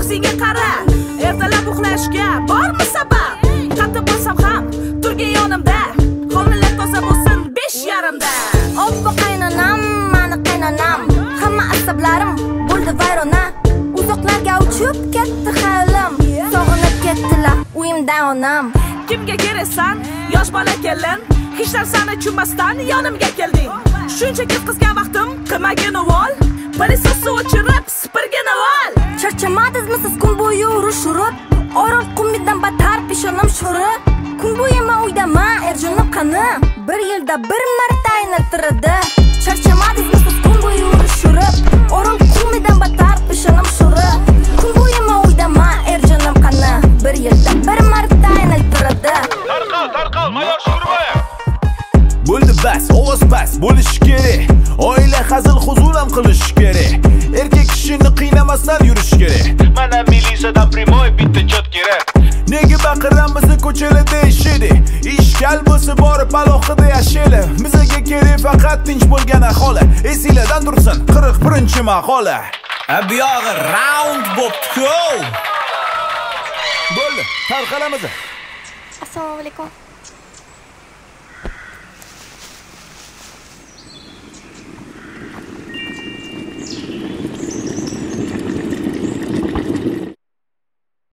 ko'ksiga qara. Ertalab uxlashga bormi sabab? Qattiq bo'lsam ham turgin yonimda. Hovlilar toza bo'lsin 5:30da. Obbo qaynonam, mani qaynonam. Hamma asablarim bo'ldi vayrona. Uzoqlarga uchib ketdi xayolim. Sog'inib ketdilar uyimda onam. Kimga keraksan? Yosh bola kelin. Hech narsani tushunmasdan yonimga kelding. Shunchaki qizgan vaqtim qilmagin o'g'il. Palisosni o'chirib, sipirgin o'g'il. Charchamadingizmi siz kun bo'yi urush urib? Orol qumidan battar peshonam sho'rib. Kun bo'yi men uydaman, erjonim qani. Bir yilda bir marta aylantiradi. Charchamadingizmi siz kun bo'yi urush urib? Orol qumidan battar peshonam sho'rib. Kun bo'yi men uydaman, erjonim qani. Bir yilda bir marta aylantiradi. Tarqal, mayor Shurboyev. Bo'ldi bas, ovoz bas, bo'lish kerak. Oila hazil huzur ham qilish kerak. Erkak kishini qiynamasdan yurish kerak. Mana milisadan primoy bitta chot kerak. Nega baqiramiz ko'chalarda ishidi? Ishkal bo'lsa borib alohida yashayli. Bizga kerak faqat tinch bo'lgan aholi. Esinglardan tursin 41-maqola. Buyog'i round bo'pti-ku. Bo'ldi, tarqalamiz. Assalomu alaykum.